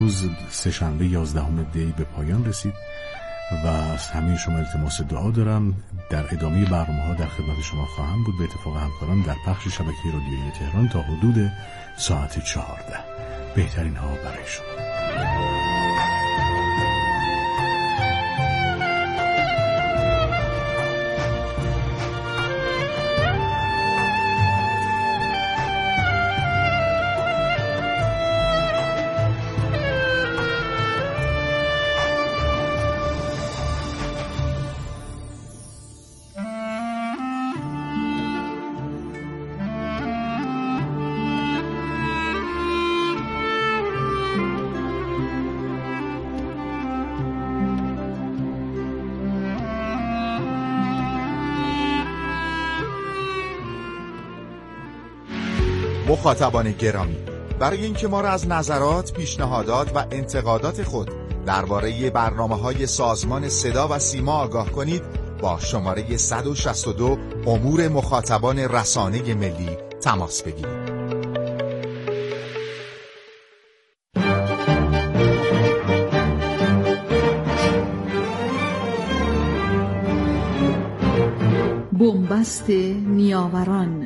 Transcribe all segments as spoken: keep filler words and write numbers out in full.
روز سه‌شنبه یازدهم دی به پایان رسید و از همه شما التماس دعا دارم. در ادامه برنامه‌ها در خدمت شما خواهم بود به اتفاق همکاران در پخش شبکه رادیویی تهران تا حدود ساعت چهارده. بهترین ها برای شما. مخاطبان گرامی، برای اینکه ما را از نظرات، پیشنهادات و انتقادات خود درباره برنامه‌های سازمان صدا و سیما آگاه کنید، با شماره صد و شصت و دو امور مخاطبان رسانه ملی تماس بگیرید. بنبست نیاوران.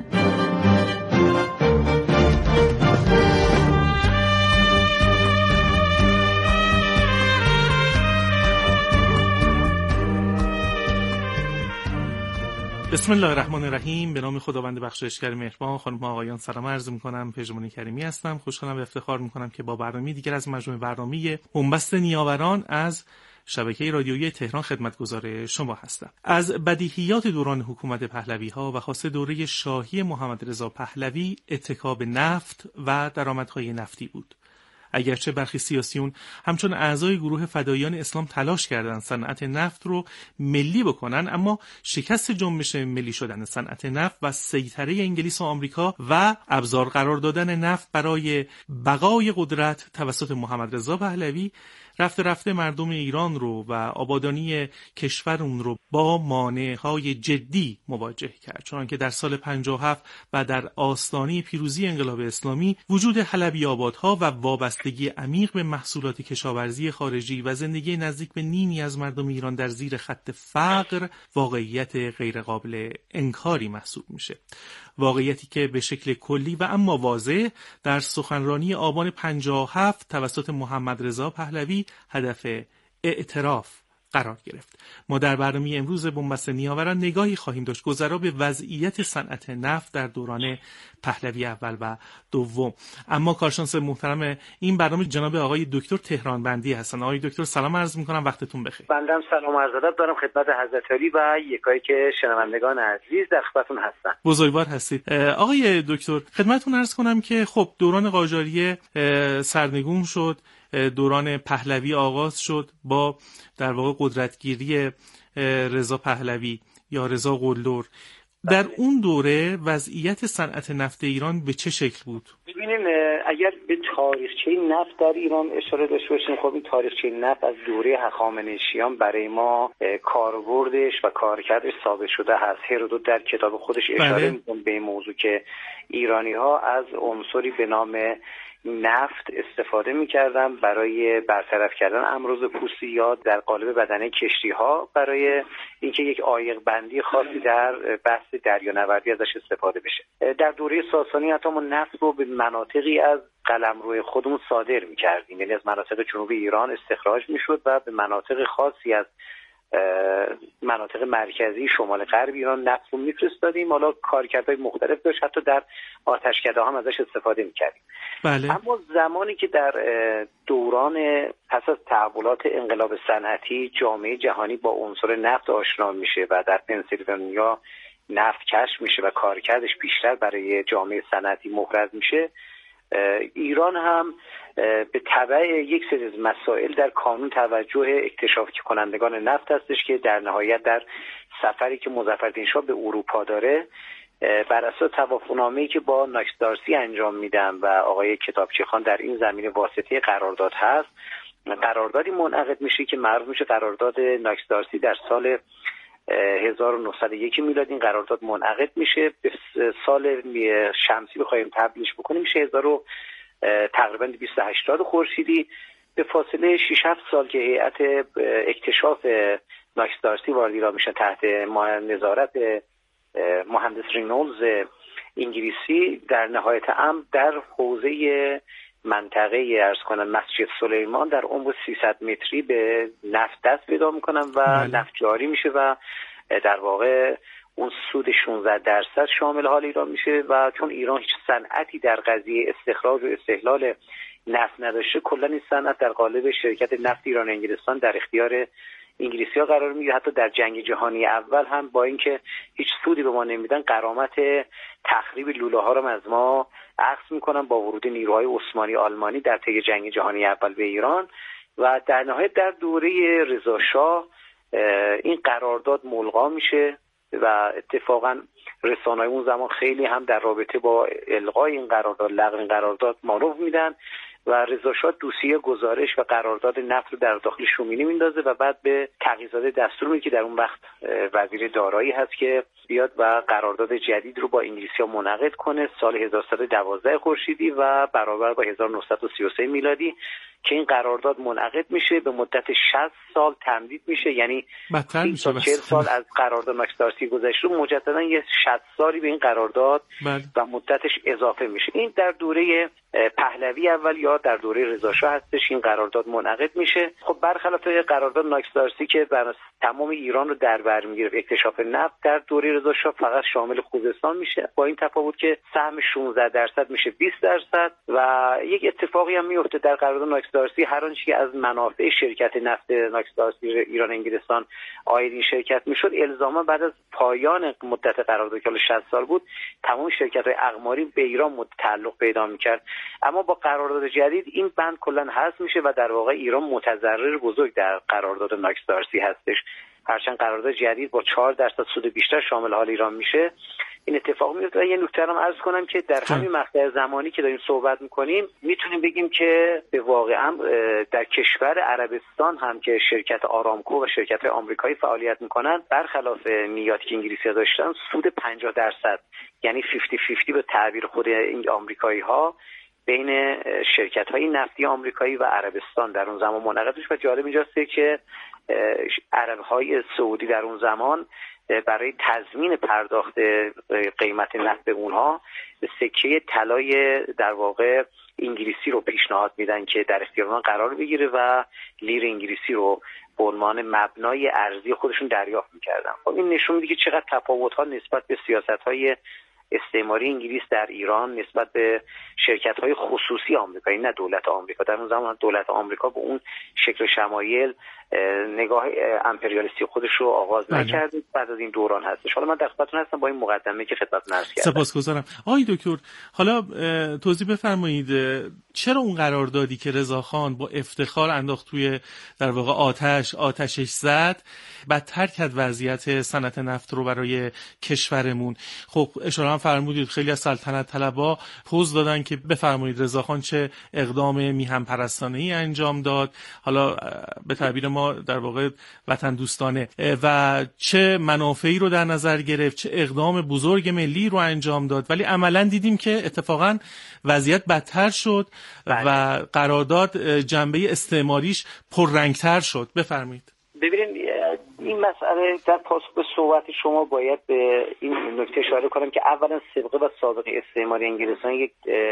بسم الله الرحمن الرحیم. به نام خداوند بخشایشگر مهربان. خانم ها آقایان سلام عرض می‌کنم. پژمان کریمی هستم. خوشحالم و افتخار می‌کنم که با برنامه دیگر از مجموعه برنامه بنبست نیاوران از شبکه رادیویی تهران خدمتگزار شما هستم. از بدیهیات دوران حکومت پهلوی‌ها و خاصه دوره شاهی محمد رضا پهلوی اتکا به نفت و درآمدهای نفتی بود. اگرچه برخی سیاسیون همچون اعضای گروه فداییان اسلام تلاش کردند صنعت نفت رو ملی بکنن، اما شکست جنبش ملی شدن صنعت نفت و سیطره انگلیس و آمریکا و ابزار قرار دادن نفت برای بقای قدرت توسط محمد رضا پهلوی رفته رفته مردم ایران رو و آبادانی کشور اون رو با مانع‌های جدی مواجه کرد، چنانکه در سال پنجاه و هفت و در آستانه پیروزی انقلاب اسلامی وجود حلبی آبادها و وابستگی عمیق به محصولات کشاورزی خارجی و زندگی نزدیک به نیمی از مردم ایران در زیر خط فقر واقعیت غیرقابل انکاری محسوب میشه. واقعیتی که به شکل کلی و اما واضح در سخنرانی آبان پنجاه و هفت توسط محمد رضا پهلوی هدف اعتراف قرار گرفت. ما در برنامه امروز بنبست نیاوران نگاهی خواهیم داشت گذرا به وضعیت صنعت نفت در دوران پهلوی اول و دوم. اما کارشناس محترم این برنامه جناب آقای دکتر تهرانبندی هستن. آقای دکتر سلام عرض می‌کنم، وقتتون بخیر. بنده سلام عرض ادب دارم خدمت حضرت علی و یکایی که شنوندگان عزیز در خدمتتون هستن. بزرگوار هستید. آقای دکتر خدمتتون عرض کنم که خب دوران قاجاریه سرنگون شد، دوران پهلوی آغاز شد با در واقع قدرتگیری رضا پهلوی یا رضا قلدر. در اون دوره وضعیت صنعت نفت ایران به چه شکل بود؟ ببینیم اگر به تاریخچه نفت در ایران اشاره داشته باشیم، خب این تاریخچه نفت از دوره هخامنشیان برای ما کاربردش و کارکردش ثابت شده هست. هرودوت در کتاب خودش اشاره می‌کنه به این موضوع که ایرانی‌ها از عنصری به نام نفت استفاده می‌کردن برای برطرف کردن امراض پوستی یا در قالب بدنه کشتی‌ها برای اینکه یک عایق بندی خاصی در بحث دریانوردی ازش استفاده بشه. در دوره ساسانی حتی ما نفت رو به مناطقی از قلمرو خودمون صادر می‌کردیم، یعنی از مناطق جنوبی ایران استخراج می‌شد و به مناطق خاصی از مناطق مرکزی شمال غرب ایران نفت رو میفرستادیم. حالا کارکردهای مختلف داشت، حتی در آتشکده هم ازش استفاده میکردیم. بله. اما زمانی که در دوران پس از تحولات انقلاب صنعتی جامعه جهانی با عنصر نفت آشنا میشه و در پنسیلوانیا نفت کشف میشه و کارکردش بیشتر برای جامعه صنعتی محرز میشه، ایران هم به تبع یک سری از مسائل در کانون توجه اکتشاف کنندگان نفت هستش که در نهایت در سفری که مظفرالدین شاه به اروپا داره بر اساس توافقنامه‌ای که با ناکس دارسی انجام میدن و آقای کتابچی خان در این زمینه واسطه قرارداد هست، قراردادی منعقد میشه که معروف میشه قرارداد ناکس دارسی. در سال هزار و نهصد و یک میلادی این قرارداد منعقد میشه. به سال شمسی بخوایم تبدیلش بکنیم میشه هزار تقریبا دویست و هشتاد خورشیدی به فاصله شش هفت سال که هیئت اکتشاف ناکسدارسی وارد ایران میشه تحت نظارت مهندس رینولز انگلیسی، در نهایت امر در حوزه منطقه ارز کنم مسجد سلیمان در عمق سیصد متری به نفت دست پیدا میکنن و نفت جاری میشه و در واقع اون سود شانزده درصد شامل حال ایران میشه و چون ایران هیچ صنعتی در قضیه استخراج و استحلال نفت نداشته، کلا این صنعت در قالب شرکت نفت ایران انگلستان در اختیار انگلیسی ها قرار میگیره. حتی در جنگ جهانی اول هم با اینکه هیچ سودی به ما نمیدن، غرامت تخریب لوله ها رو از ما اخذ میکنن با ورود نیروهای عثمانی آلمانی در طی جنگ جهانی اول به ایران و در نهایت در دوره رضا شاه این قرارداد ملغا میشه و اتفاقا رسانه‌های اون زمان خیلی هم در رابطه با الغای این قرارداد، لغو این قرارداد مانور میدن و رضا شاه دوسیه گزارش و قرارداد نفت رو در داخل شومینی میندازه و بعد به تقی‌زاده دستور میده که در اون وقت وزیر دارایی هست که بیاد و قرارداد جدید رو با انگلیسی‌ها منعقد کنه سال هزار و سیصد و دوازده خورشیدی و برابر با هزار و نهصد و سی و سه میلادی که این قرارداد منعقد میشه، به مدت شصت سال تمدید میشه، یعنی میشه چهل سال از قرارداد ناکسدارسی گذشته مجددا یه شصت سالی به این قرارداد بله. و مدتش اضافه میشه. این در دوره پهلوی اول یا در دوره رضا شاه هستش این قرارداد منعقد میشه. خب برخلاف قرارداد ناکسدارسی که بر تمام ایران رو در بر میگیره اکتشاف نفت، در دوره رضا شاه فقط شامل خوزستان میشه، با این تفاوت که سهم شانزده درصد میشه بیست درصد و یک اتفاقی هم میفته در قرارداد ناکسدارسی، هر آنچه که از منافع شرکت نفت ناکسدارسی ایران انگلستان عاید این شرکت میشد، الزاما بعد از پایان مدت قرارداد که شصت سال بود تمام شرکت‌های اقماری به ایران تعلق پیدا میکرد. اما با قرارداد جدید این بند کلا حذف میشه و در واقع ایران متضرر بزرگ در قرارداد ناکسدارسی هستش. هرچند قرارداد جدید با چهار درصد سود بیشتر شامل حال ایران میشه، این اتفاق میفته. و یه نکته هم عرض کنم که در همین مقطع زمانی که داریم صحبت میکنیم میتونیم بگیم که به واقعا در کشور عربستان هم که شرکت آرامکو و شرکت آمریکایی فعالیت میکنن، برخلاف نیاتی که انگلیسی‌ها داشتن، سود پنجاه درصد یعنی پنجاه پنجاه به تعبیر خود این آمریکایی ها بین شرکت‌های نفتی آمریکایی و عربستان در اون زمان منعقد شد. و جالب اینجاست که عرب‌های سعودی در اون زمان برای تضمین پرداخت قیمت نفت به اونها سکه طلای در واقع انگلیسی رو پیشنهاد میدن که در اختیار اونها قرار بگیره و لیر انگلیسی رو به عنوان مبنای ارزی خودشون دریافت میکردن. خب این نشون میده که چقدر تفاوت‌ها نسبت به سیاست‌های استعماری انگلیس در ایران نسبت به شرکت‌های خصوصی آمریکایی، نه دولت آمریکا. در اون زمان دولت آمریکا به اون شکل شمایل نگاه امپریالیستی خودش رو آغاز نکرد، بعد از این دوران هستش. حالا من در خدمتتون هستم با این مقدمه که خدمتتون عرض کردم. سپاسگزارم. آقای دکتر، حالا توضیح بفرمایید چرا اون قراردادی که رضاخان با افتخار انداخت توی در واقع آتش آتشش زد بدتر کرد وضعیت صنعت نفت رو برای کشورمون؟ خب اشاره هم فرمودید خیلی از سلطنت طلبا پوز دادن که بفرمایید رضاخان چه اقدام میهم پرستانه‌ای انجام داد، حالا به تعبیر ما در واقع وطن دوستانه، و چه منافعی رو در نظر گرفت، چه اقدام بزرگ ملی رو انجام داد، ولی عملاً دیدیم که اتفاقاً وضعیت بدتر شد و قرارداد جنبه استعماریش پررنگتر شد. بفرمایید. ببینید این مسئله در پاسخ به صحبت شما باید به این نکته اشاره کنم که اولا سابقه و سابقه استعماری انگلستان یک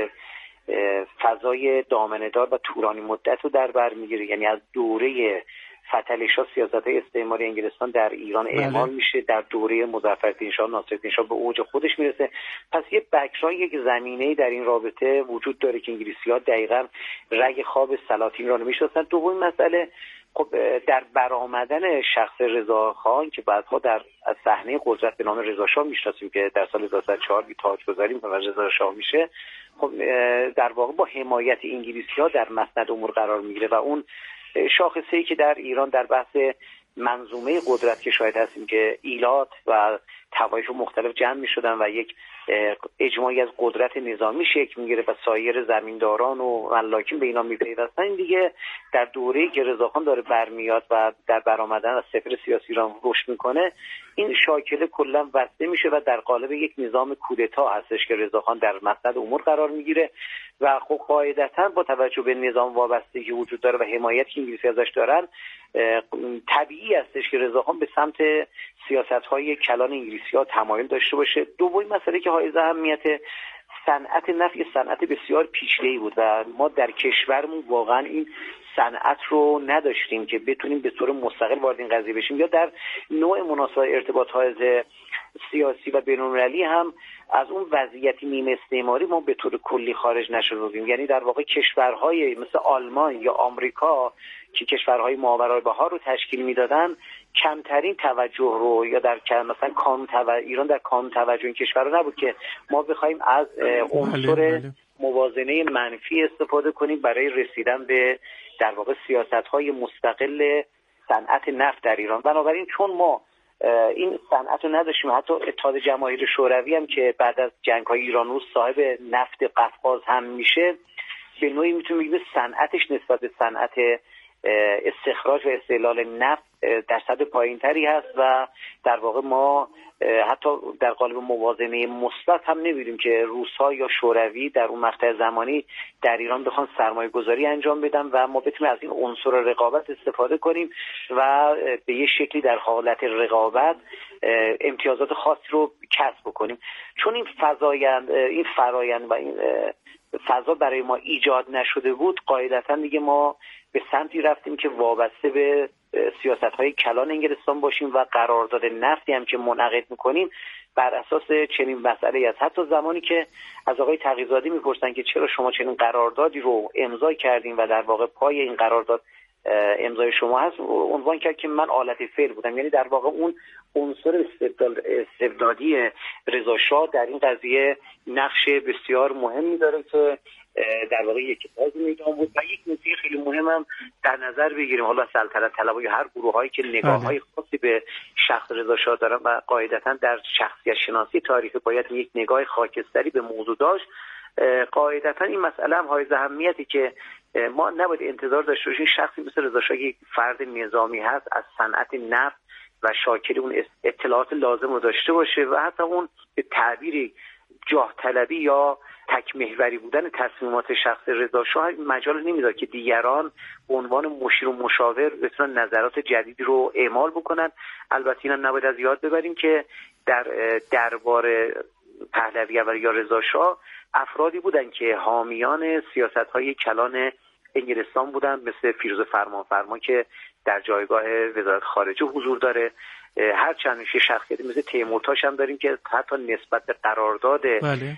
فضای دامنه‌دار و طولانی مدت رو در بر میگیره، یعنی از دوره فتحعلی‌شاه سیاست‌های استعماری انگلستان در ایران اعمال میشه، در دوره مظفرالدین شاه ناصرالدین شاه به اوج خودش میرسه. پس یه بک‌گراند، یک زمینه‌ای در این رابطه وجود داره که انگلیسی‌ها دقیقاً رگ خواب سلاطین را نمی‌شناسن. دومین مسئله خب در برآمدن شخص رضاخان که بعدها در از صحنه قدرت به نام رضا شاه میشناسیم که در سال هزار و سیصد و چهار بی تاجگذاری می‌کنه و رضا شاه میشه، خب در واقع با حمایت انگلیسی‌ها در مسند امور قرار میگیره و اون شاخصه‌ای که در ایران در بحث منظومه قدرت که شاهد هستیم که ایلات و طوایف مختلف جمع می‌شدن و یک اجماعی از قدرت نظامی شکل میگیره و سایر زمینداران و ملاکین به اینا میپیوستن. این دیگه در دوره‌ای که رضاخان داره برمیاد و در برآمدن از سفر سیاسی ایران رشد میکنه، این شاکله کلا بسته میشه و در قالب یک نظام کودتا هستش که رضاخان در مسند امور قرار میگیره و خب قاعدتاً با توجه به نظام وابستگی که وجود داره و حمایتی که انگلیسی ازش دارن، طبیعی هستش که رضاخان به سمت سیاست‌های کلان انگلیسی‌ها تمایل داشته باشه. دومین مسئله که حائز اهمیت، صنعت نفت یه صنعت بسیار پیچیده‌ای بود و ما در کشورمون واقعا این صنعت رو نداشتیم که بتونیم به طور مستقل وارد این قضیه بشیم، یا در نوع مناسب ارتباط حائز سیاسی و بین‌المللی هم از اون وضعیت نیمه استعماری ما به طور کلی خارج نشده بودیم. یعنی در واقع کشورهای مثل آلمان یا آمریکا که کشورهای ماورالبحر رو تشکیل میدادن، کمترین توجه رو یا در مثلا کانون توجه ایران در کانون توجه این کشور رو نبود که ما بخوایم از عنصر موازنه منفی استفاده کنیم برای رسیدن به در واقع سیاست‌های مستقل صنعت نفت در ایران. بنابراین چون ما این صنعت رو نداشتیم، حتی اتحاد جماهیر شوروی هم که بعد از جنگ‌های ایران روس صاحب نفت قفقاز هم میشه، به نوعی میتونیم بگیم صنعتش نسبت به صنعت استخراج و استحلال نفت در سطح پایین‌تری هست و در واقع ما حتی در قالب موازنه مثبت هم نمی‌بینیم که روس‌ها یا شوروی در اون مقطع زمانی در ایران بخوان سرمایه‌گذاری انجام بدن و ما بتونیم از این عنصر رقابت استفاده کنیم و به یه شکلی در حالت رقابت امتیازات خاصی رو کسب کنیم. چون این فضایند این فرایند و این فضا برای ما ایجاد نشده بود، قاعدتاً دیگه ما به سمتی رفتیم که وابسته به سیاست‌های کلان انگلستان باشیم و قرارداد نفتی هم که منعقد می‌کنیم بر اساس چنین مسئله است. حتی زمانی که از آقای تقی‌زاده می‌پرسن که چرا شما چنین قراردادی رو امضا کردین و در واقع پای این قرارداد امضای شما هست، عنوان کرد که من آلت فعل بودم. یعنی در واقع اون عنصر استبدادی رضا شاه در این قضیه نقش بسیار مهمی داره که در واقع یک باز میدان بود. و یک نکته خیلی مهمم در نظر بگیریم، حالا سلطنت طلب یا هر گروه‌هایی که نگاه‌های خاصی به شخص رضا شاه دارن و قاعدتاً در شخصیت شناسی تاریخی باید یک نگاه خاکستری به موضوع داشت، قاعدتاً این مسئله هم حائز اهمیتی که ما نباید انتظار داشته باشیم شخصی مثل رضا شاه یک فرد نظامی هست از صنعت نفت و شاکر اون اطلاعات لازم رو داشته باشه و حتی اون به تعبیری جاه طلبی یا تک محوری بودن تصمیمات شخص رضا شاه مجال نمیداد که دیگران به عنوان مشیر و مشاور بتونن نظرات جدیدی رو اعمال بکنن. البته اینا نباید از یاد ببریم که در دربار پهلوی اول یا رضا شاه افرادی بودن که حامیان سیاست‌های کلان انگلستان بودن، مثل فیروز فرمانفرما که در جایگاه وزارت خارجه حضور داره. هر چند میشه شخصیتی مثل تیمورتاش هم داریم که حتی نسبت به قرارداد بله.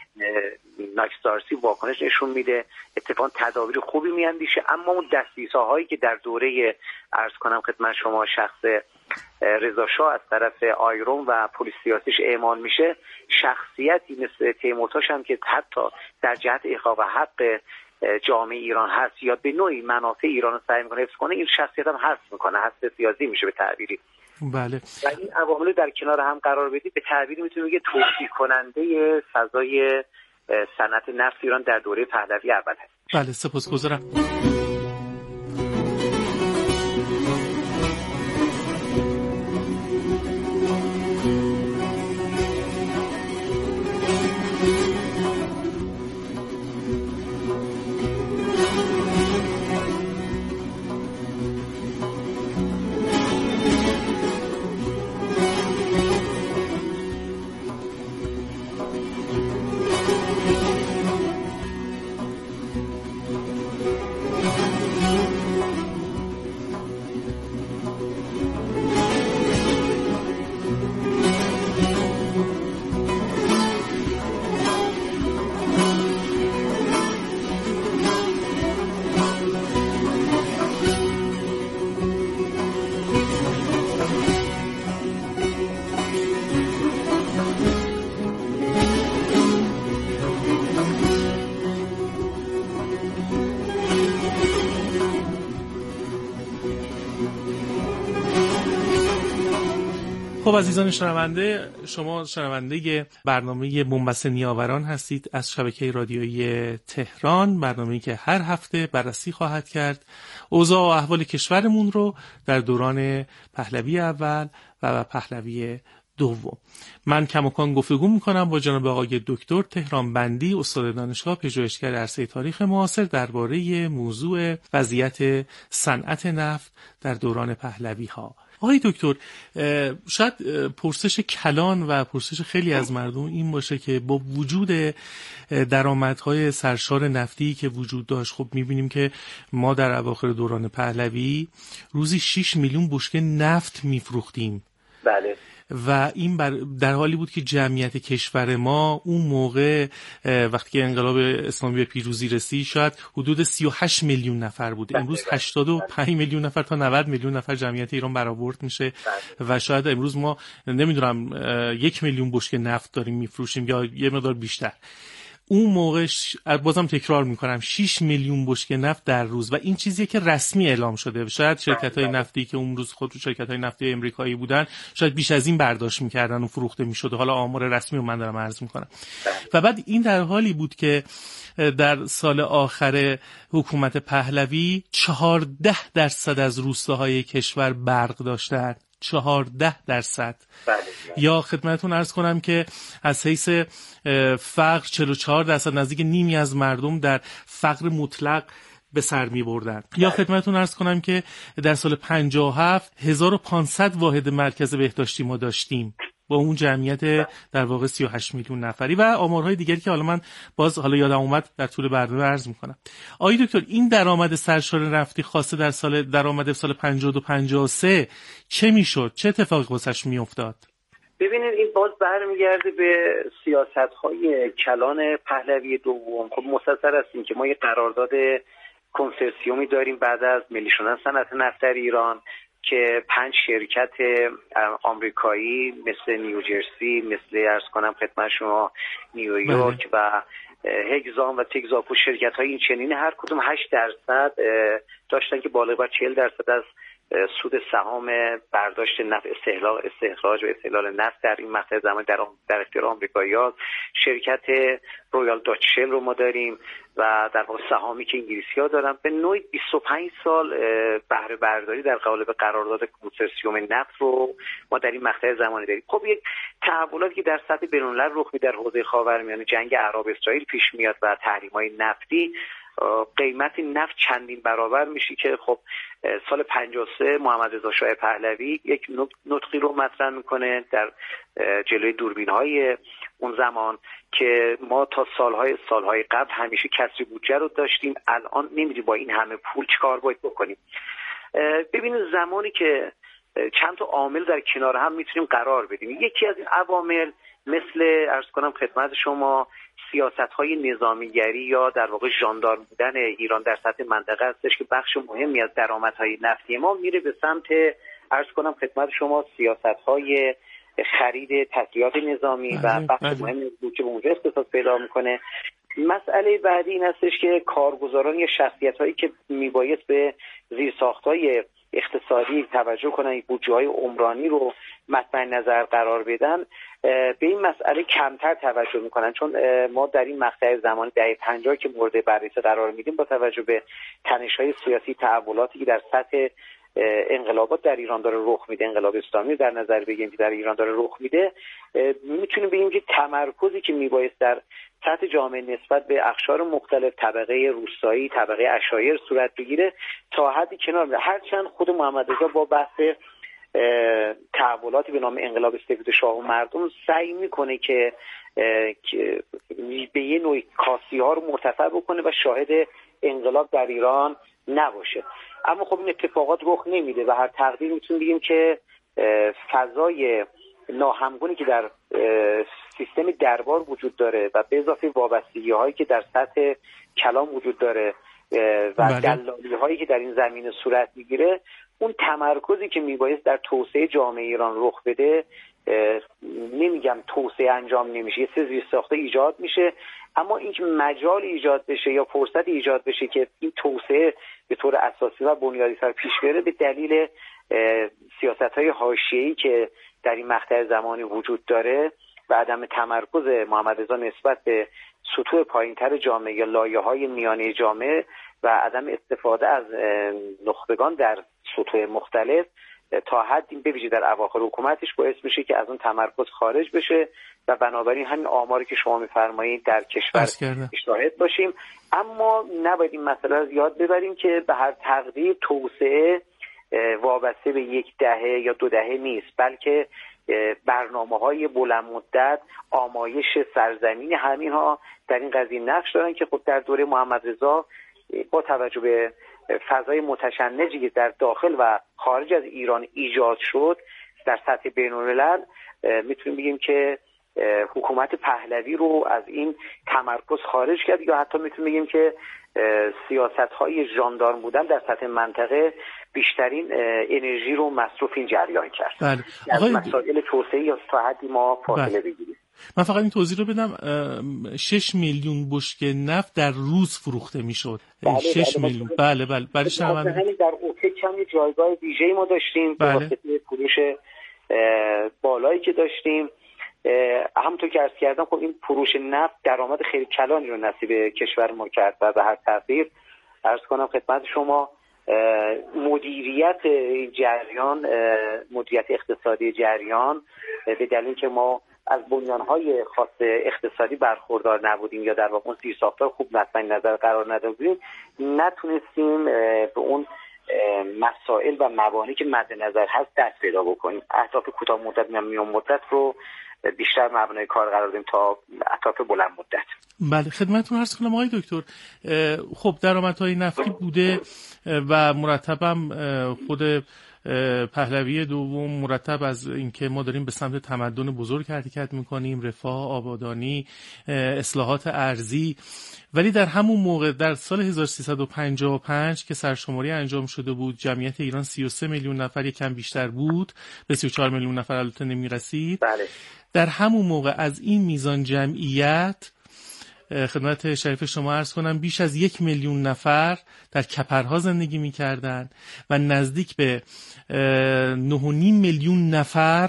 ناکسارسی واکنش نشون میده، اتفاقا تدابیر خوبی میاندیشه. اما اون دستیساهایی که در دوره عرض کنم خدمت شما شخص رضا شاه از طرف آیرون و پلیس سیاسیش اعمال میشه، شخصیتی مثل تیمورتاش هم که حتی در جهت احقاق حق جامعه ایران هست یا به نوعی منافع ایران رو سعی میکنه حفظ کنه، این شخصیت هم حذف میکنه، حذف سیاسی میشه به تعبیری. بله. و این عوامل در کنار هم قرار بدید به تعبیری میتونیم بگیم توصیح کننده فضای صنعت نفت ایران در دوره پهلوی اول هست. بله، سپاسگزارم. خب عزیزان شنونده، شما شنونده برنامه بنبست نیاوران هستید از شبکه رادیویی تهران، برنامه‌ای که هر هفته بررسی خواهد کرد اوضاع و احوال کشورمون رو در دوران پهلوی اول و پهلوی دوم. من کماکان گفتگو میکنم با جناب آقای دکتر تهران بندی، استاد دانشگاه پژوهشگر عرصه تاریخ معاصر، درباره موضوع وضعیت صنعت نفت در دوران پهلوی ها. آقای دکتر، شاید پرسش کلان و پرسش خیلی از مردم این باشه که با وجود درآمدهای سرشار نفتی که وجود داشت، خب میبینیم که ما در اواخر دوران پهلوی روزی شش میلیون بشکه نفت میفروختیم. بله. و این بر در حالی بود که جمعیت کشور ما اون موقع وقتی که انقلاب اسلامی به پیروزی رسید شاید حدود سی و هشت میلیون نفر بود. امروز هشتاد و پنج میلیون نفر تا نود میلیون نفر جمعیت ایران برآورد میشه و شاید امروز ما نمیدونم یک میلیون بشکه نفت داریم میفروشیم یا یه مقدار بیشتر. اون موقع بازم تکرار میکنم شش میلیون بشکه نفت در روز و این چیزیه که رسمی اعلام شده. شاید شرکت‌های نفتی که اون روز خود شرکت‌های نفتی آمریکایی بودن شاید بیش از این برداشت میکردن و فروخته میشد. حالا آمار رسمی رو من دارم عرض میکنم. و بعد این در حالی بود که در سال آخر حکومت پهلوی چهارده درصد از روستاهای کشور برق داشتند. چهارده درصد. بله. یا خدمتون عرض کنم که از حیث فقر چهل و چهار درصد، نزدیک نیمی از مردم در فقر مطلق به سر می بردن. یا خدمتون عرض کنم که در سال پنجاه و هفت هزار و پانصد واحد مرکز بهداشتی ما داشتیم با اون جمعیت در واقع سی و هشت میلیون نفری و آمارهای دیگری که حالا من باز حالا یادم اومد در طول برنامه عرض میکنم. آقای دکتر، این درآمد سرشار نفتی خاصه در سال درآمد سال پنجاه و دو پنجاه و سه چه میشد؟ چه اتفاقی واسش میافتاد؟ ببینید این باز برمیگرده به سیاست‌های کلان پهلوی دوم. خب مسلسل هستیم که ما یه قرارداد کنسرسیومی داریم بعد از ملی شدن صنعت نفت در ایران که پنج شرکت آمریکایی مثل نیوجرسی، مثل عرض کنم خدمت شما نیویورک و هگزام و تگزاپو، شرکت های این چنین هر کدوم هشت درصد داشتن که بالغ بر چهل درصد از سود سهام برداشت نفت، استهلاک، استخراج و استهلال نفت در این مقطع زمانی در در اختیار آمریکایی‌ها. شرکت رویال داچ شل رو ما داریم و در واقع سهامی که انگلیسی‌ها دارن. به نوعی بیست و پنج سال بهره برداری در قالب قرارداد کنسرسیوم نفت رو ما در این مقطع زمانی داریم. خب یک تحولاتی که در سطح بین‌الملل رخ میده در حوزه خاورمیانه، جنگ عرب اسرائیل پیش میاد و تحریم‌های نفتی، قیمت نفت چندین برابر میشه که خب سال پنجاه و سه محمد رضا شاه پهلوی یک نطقی رو مطرح میکنه در جلوی دوربین‌های اون زمان که ما تا سالهای سالهای قبل همیشه کسری بودجه رو داشتیم، الان نمیدونیم با این همه پول چیکار باید بکنیم. ببینید زمانی که چند تا عامل در کنار هم میتونیم قرار بدیم، یکی از این عوامل مثل عرض کنم خدمت شما سیاست‌های نظامیگری یا در واقع ژاندارم بودن ایران در سطح منطقه هستش که بخش مهمی از درآمدهای نفتی ما میره به سمت عرض کنم خدمت شما سیاست‌های خرید تسلیحات نظامی و بخش مهمی بود که به اونجا اختصاص پیدا میکنه. مسئله بعدی این هستش که کارگزاران یا شخصیت‌هایی که میبایست به زیرساخت‌های اقتصادی توجه کنن، بودجه‌های عمرانی رو مطمع نظر قرار بدن، به این مسئله کمتر توجه میکنن، چون ما در این مقطع زمانی دهه پنجاه که مورد بررسی قرار میدیم با توجه به تنش‌های سیاسی، تحولاتی که در سطح انقلابات در ایران داره رخ میده، انقلاب اسلامی در نظر بگیریم که در ایران داره رخ میده، میتونیم بگیم که تمرکزی که میبایست در سطح جامعه نسبت به اقشار مختلف، طبقه روستایی، طبقه عشایر صورت بگیره تا حدی کنار میره. هرچند خود محمد رضا با بحث تحولاتی به نام انقلاب سفید شاه و مردم سعی میکنه که به یه نوع کاسی ها رو مرتفع بکنه و شاهد انقلاب در ایران نباشه، اما خب این اتفاقات رخ نمیده و هر تقدیر میتونیم بگیم که فضای ناهمگونی که در سیستم دربار وجود داره و به اضافه وابستگی هایی که در سطح کلام وجود داره و دلالی هایی که در این زمینه صورت میگیره، اون تمرکزی که میبایست در توسعه جامعه ایران رخ بده، نمیگم توسعه انجام نمیشه، یه سری زیرساخته ایجاد میشه، اما اینکه مجال ایجاد بشه یا فرصت ایجاد بشه که این توسعه به طور اساسی و بنیادی سر پیش بره به دلیل سیاست‌های حاشیه‌ای که در این مقطع زمانی وجود داره و عدم تمرکز محمد رضا نسبت به سطوح پایینتر جامعه یا لایه‌های میانه جامعه و عدم استفاده از نخبگان در سطوح مختلف تا حدی به ویژه در اواخر حکومتش باعث میشه که از اون تمرکز خارج بشه و بنابراین همین آماری که شما میفرمایید در کشور شاهد باشیم. اما نباید این مسئله رو یاد ببریم که به هر تقدیر توسعه وابسته به یک دهه یا دو دهه نیست، بلکه برنامه‌های بلند مدت، آمایش سرزمین همینها در این قضیه نقش دارن که خب در دوره محمد رضا با توجه به فضای متشنجی که در داخل و خارج از ایران ایجاد شد در سطح بین‌الملل، میتونیم بگیم که حکومت پهلوی رو از این تمرکز خارج کرد یا حتی میتونیم بگیم که سیاست‌های ژاندارم بودن در سطح منطقه بیشترین انرژی رو مصرف این جریان کرد. بله. از مسائل توسعه یا تا حدی ما فاصله بگیریم. من فقط این توضیح رو بدم، شش میلیون بشکه نفت در روز فروخته میشد. بله شش بله میلیون. بله بله. برای همین در اوپک کمی جایگاه ویژه‌ای ما داشتیم به واسطه فروش بالایی که داشتیم. همونطور که عرض کردم خب این فروش نفت درآمد خیلی کلانی رو نصیب کشور ما کرد و به هر تقدیر عرض کنم خدمت شما مدیریت جریان، مدیریت اقتصادی جریان به دلیل که ما از بنیانهای خاص اقتصادی برخوردار نبودیم یا در واقع زیرساختار خوب مطمئن نظر قرار ندادیم، نتونستیم به اون مسائل و موانعی که مد نظر هست دست پیدا بکنیم. اهداف کوتاه مدت و میان مدت رو بیشتر مبنای کار قرار دادیم تا اهداف بلند مدت. بله خدمتتون عرض کنم آقای دکتر، خب درآمدهای نفتی بوده و مرتبم خود پهلوی دوم مرتب از اینکه ما داریم به سمت تمدن بزرگ حرکت میکنیم، رفاه، آبادانی، اصلاحات ارضی، ولی در همون موقع در سال هزار و سیصد و پنجاه و پنج که سرشماری انجام شده بود جمعیت ایران سی و سه میلیون نفر، یکم بیشتر بود، به سی و چهار میلیون نفر البته نمیرسید. بله. در همون موقع از این میزان جمعیت خدمت شریف شما عرض کنم بیش از یک میلیون نفر در کپرها زندگی می‌کردند و نزدیک به نه و نیم میلیون نفر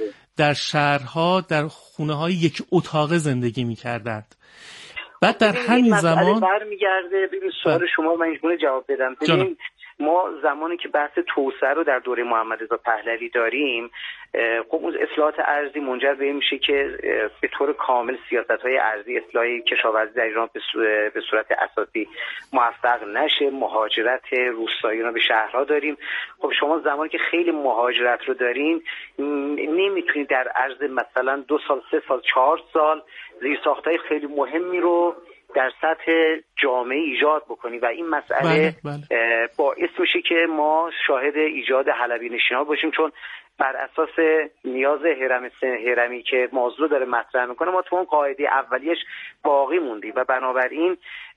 در شهرها در خونه‌های یک اتاقه زندگی می‌کردند. بعد در همین زمان برمیگرده ببین سوال شما من اینجوری جواب بدم. ببین ما زمانی که بحث توسعه رو در دوره محمد رضا پهلوی داریم، خب اون اصلاحات ارضی منجر به این میشه که به طور کامل سیاست‌های ارضی، اصلاح کشاورزی در ایران به صورت اساسی موفق نشه، مهاجرت روستاییان به شهرها داریم. خب شما زمانی که خیلی مهاجرت رو دارین نمیتونید در عرض مثلا دو سال، سه سال، چهار سال زیرساخت‌های خیلی مهمی رو در سطح جامعه ایجاد بکنی و این مسئله بله، بله. باعث میشه که ما شاهد ایجاد حلبی نشین‌ها باشیم، چون بر اساس نیاز هرم هرمی که موضوع داره مطرح میکنه ما تو اون قاعده اولیش باقی موندیم و بنابراین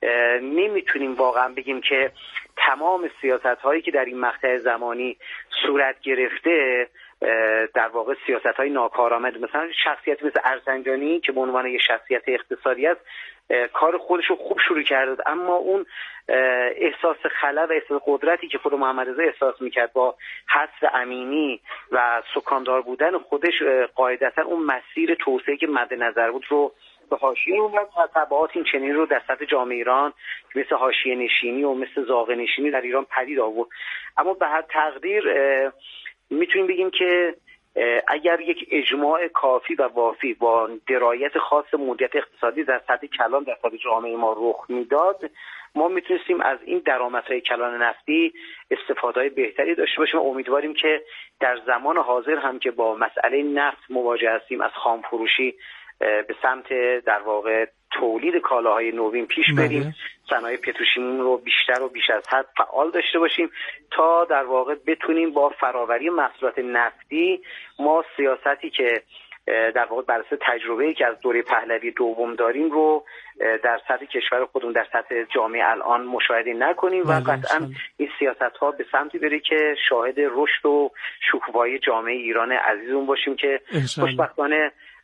نمیتونیم واقعا بگیم که تمام سیاست‌هایی که در این مقطع زمانی صورت گرفته در واقع سیاست‌های ناکارآمد، مثلا شخصیت مثل ارسنجانی که به عنوان یک شخصیت اقتصادی است کار خودش رو خوب شروع کرده، اما اون احساس خلا و احساس قدرتی که خود محمد رضا احساس میکرد با حذف امینی و سکاندار بودن خودش قاعدتا اون مسیر توسعه که مد نظر بود رو به حاشیه اومد و تبعات این چنین رو در سطح جامعه ایران مثل حاشیه نشینی و مثل زاغ نشینی در ایران پدید آورد. اما به هر تقدیر میتونیم بگیم که اگر یک اجماع کافی و وافی با درایت خاص مدیریت اقتصادی در سطح کلان در سطح جامعه ما رخ میداد، ما میتونستیم از این درآمدهای کلان نفتی استفاده‌های بهتری داشته باشیم. امیدواریم که در زمان حاضر هم که با مسئله نفت مواجه هستیم از خام فروشی به سمت در واقع تولید کالاهای نوین پیش بریم، صنایع پتروشیمی رو بیشتر و بیش از حد فعال داشته باشیم تا در واقع بتونیم با فراوری محصولات نفتی ما سیاستی که در واقع بر اساس تجربه‌ای که از دوره پهلوی دوم داریم رو در سطح کشور خودمون در سطح جامعه الان مشاهده نکنیم و قطعا این سیاست‌ها به سمتی بره که شاهد رشد و شکوفایی جامعه ایران عزیزمون باشیم که خوشبختانه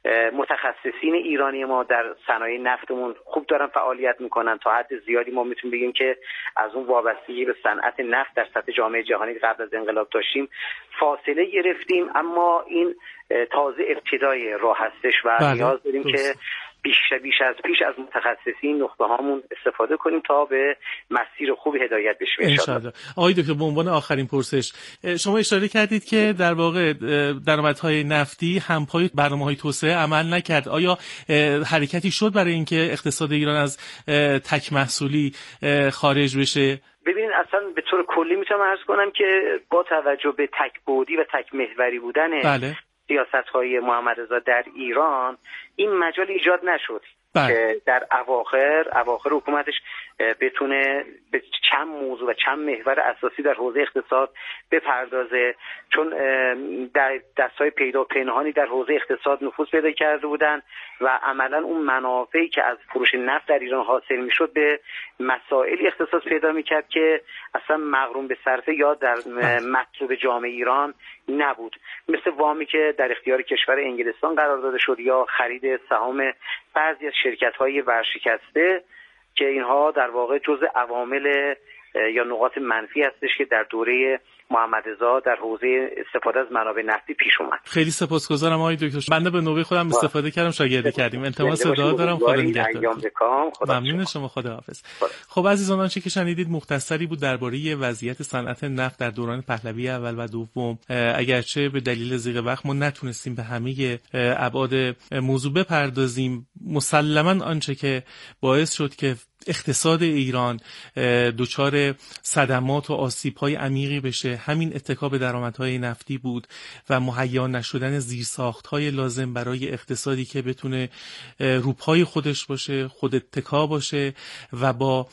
متخصصین ایرانی ما در صنایع نفتمون خوب دارن فعالیت میکنن. تا حد زیادی ما میتونیم بگیم که از اون وابستگی به صنعت نفت در سطح جامعه جهانی قبل از انقلاب داشتیم فاصله گرفتیم، اما این تازه ابتدای راه هستش و بله. نیاز داریم دوست. که بیش بیش از پیش از متخصصین نقطه هامون استفاده کنیم تا به مسیر خوب هدایت بشیم ان شاءالله. آقای دکتر، به عنوان آخرین پرسش، شما اشاره کردید که در واقع درآمدهای نفتی همپای برنامه‌های توسعه عمل نکرد. آیا حرکتی شد برای اینکه اقتصاد ایران از تک محصولی خارج بشه؟ ببینید اصلا به طور کلی میتونم عرض کنم که با توجه به تک بعدی و تک محوری بودن بله. سیاست‌های محمد رضا در ایران این مجال ایجاد نشد بله. که در اواخر اواخر حکومتش بتونه به چند موضوع و چند محور اساسی در حوزه اقتصاد بپردازه، چون در دستای پیدا پنهانی در حوزه اقتصاد نفوذ پیدا کرده بودن و عملا اون منافعی که از فروش نفت در ایران حاصل میشد به مسائلی اختصاص پیدا میکرد که اصلا مغروم به صرفه یا در مطلوب جامعه ایران نبود، مثل وامی که در اختیار کشور انگلستان قرار داده شد یا خرید سهام بعضی از شرکت‌های ورشکسته که اینها در واقع جزء عوامل یا نقاط منفی هستش که در دوره محمد رضا در حوزه استفاده از منابع نفتی پیش اومد. خیلی سپاسگزارم آقای دکتر. بنده به نوبه خودم استفاده کردم، شاگردی کردیم. التماس دعا دارم. خدا نگهدار. ممنون شما. خداحافظ. خب عزیزان، آنچه که شنیدید مختصری بود درباره وضعیت صنعت نفت در دوران پهلوی اول و دوم. اگرچه به دلیل ضیق وقت ما نتونستیم به همه ابعاد موضوع بپردازیم، مسلماً آنچه که باعث شد که اقتصاد ایران دچار صدمات و آسیب‌های عمیقی بشه همین اتکا به درآمدهای نفتی بود و مهیا نشدن زیرساخت‌های لازم برای اقتصادی که بتونه روپای خودش باشه، خود اتکا باشه و با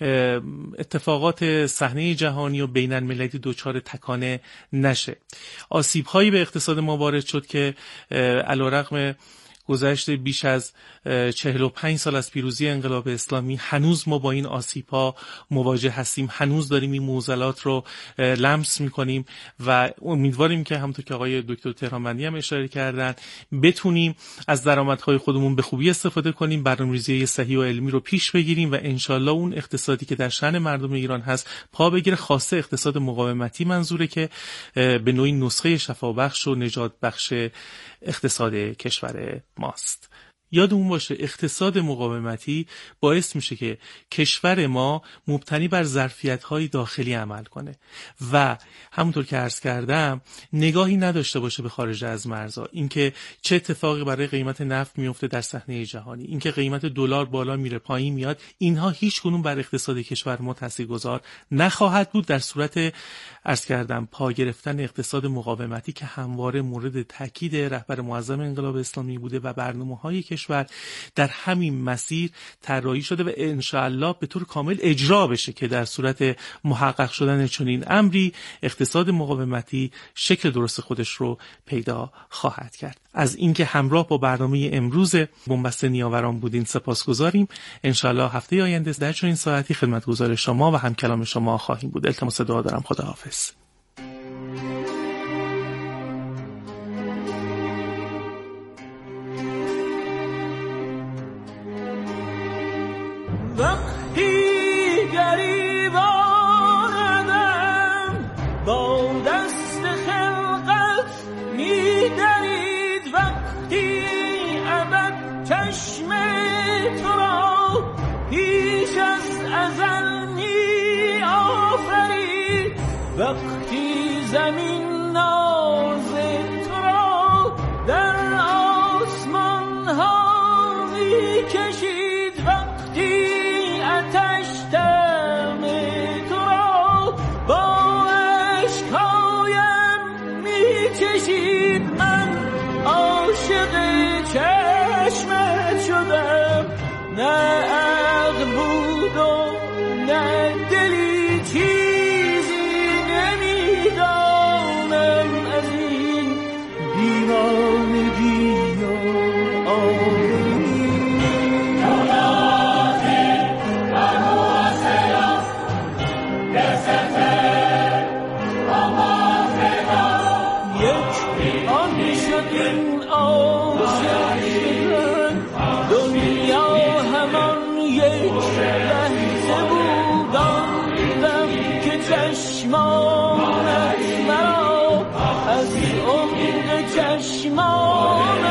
اتفاقات صحنه جهانی و بین‌المللی دچار تکانه نشه. آسیب‌هایی به اقتصاد ما وارد شد که علی‌رغم گذشت بیش از چهل و پنج سال از پیروزی انقلاب اسلامی هنوز ما با این آسیب‌ها مواجه هستیم، هنوز داریم این معضلات رو لمس می‌کنیم و امیدواریم که همونطور که آقای دکتر تهرانبندی هم اشاره کردن بتونیم از درآمدهای خودمون به خوبی استفاده کنیم، برنامه‌ریزی صحیح و علمی رو پیش بگیریم و انشالله اون اقتصادی که در شأن مردم ایران هست پا بگیره. خاصه اقتصاد مقاومتی منظوره که به نوعی نسخه شفابخش و نجات بخش اقتصاد کشور ماست. یادمون باشه اقتصاد مقاومتی باعث میشه که کشور ما مبتنی بر ظرفیت‌های داخلی عمل کنه و همونطور که عرض کردم نگاهی نداشته باشه به خارج از مرزها، اینکه چه اتفاقی برای قیمت نفت میفته در صحنه جهانی، اینکه قیمت دلار بالا میره پایین میاد، اینها هیچ گونه بر اقتصاد کشور ما تاثیرگذار نخواهد بود در صورت عرض کردم پا گرفتن اقتصاد مقاومتی که همواره مورد تاکید رهبر معظم انقلاب اسلامی بوده و برنامه‌های کشور در همین مسیر طراحی شده و انشاءالله به طور کامل اجرا بشه که در صورت محقق شدن چنین امری اقتصاد مقاومتی شکل درست خودش رو پیدا خواهد کرد. از اینکه همراه با برنامه امروز بنبست نیاوران بودین سپاسگزاریم. انشاءالله هفته آینده در چنین ساعتی خدمتگزار شما و همکلام شما خواهیم بود. التماس دعا دارم. خداحافظ. وقتی گریبانم با دست خلقت می‌درید، وقتی ابد چشم تو را پیش از ازل می‌آفرید، وقتی زمین ناز تو را در آسمان ها می‌کشید، وقتی آتش دم تو را با اشکایم میکشید، من عاشق چشمت شدم، نه عقل بود و نه دلی، چیزی نمیدانم از این دیوانگی و آدمی. یک آن شد این عاشق عمق چشمان